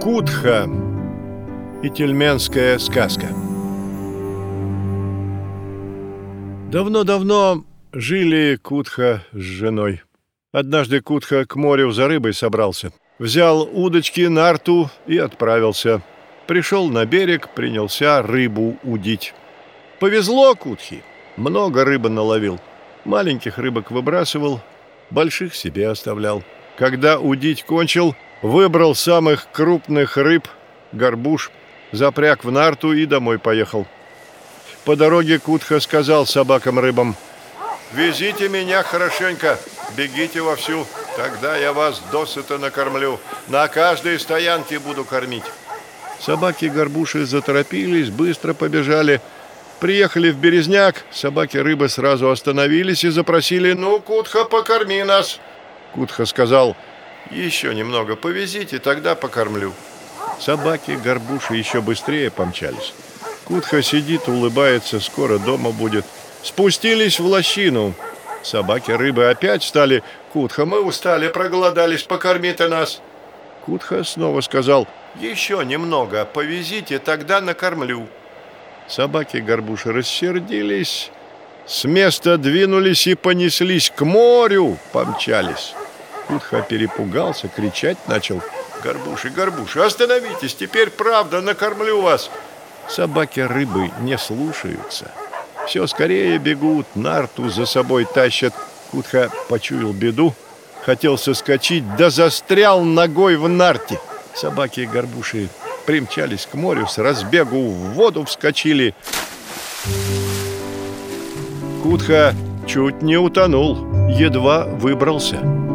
Кутха и тельменская сказка. Давно-давно жили Кутха с женой. Однажды Кутха к морю за рыбой собрался. Взял удочки, нарту и отправился. Пришел на берег, принялся рыбу удить. Повезло Кутхе. Много рыбы наловил. Маленьких рыбок выбрасывал, больших себе оставлял. Когда удить кончил, выбрал самых крупных рыб, горбуш, запряг в нарту и домой поехал. По дороге Кутха сказал собакам-рыбам: «Везите меня хорошенько, бегите вовсю, тогда я вас досыта накормлю, на каждой стоянке буду кормить». Собаки-горбуши заторопились, быстро побежали. Приехали в Березняк, собаки-рыбы сразу остановились и запросили: «Ну, Кутха, покорми нас». Кутха сказал: «Еще немного повезите, тогда покормлю». Собаки-горбуши еще быстрее помчались. Кутха сидит, улыбается, скоро дома будет. Спустились в лощину. Собаки-рыбы опять стали: «Кутха, мы устали, проголодались, покорми ты нас». Кутха снова сказал: «Еще немного повезите, тогда накормлю». Собаки-горбуши рассердились, с места двинулись и понеслись к морю, помчались. Кутха перепугался, кричать начал: «Горбуши, горбуши, остановитесь, теперь правда накормлю вас». Собаки-рыбы не слушаются. Все скорее бегут, нарту за собой тащат. Кутха почуял беду, хотел соскочить, да застрял ногой в нарте. Собаки-горбуши примчались к морю, с разбегу в воду вскочили. Кутха чуть не утонул, едва выбрался.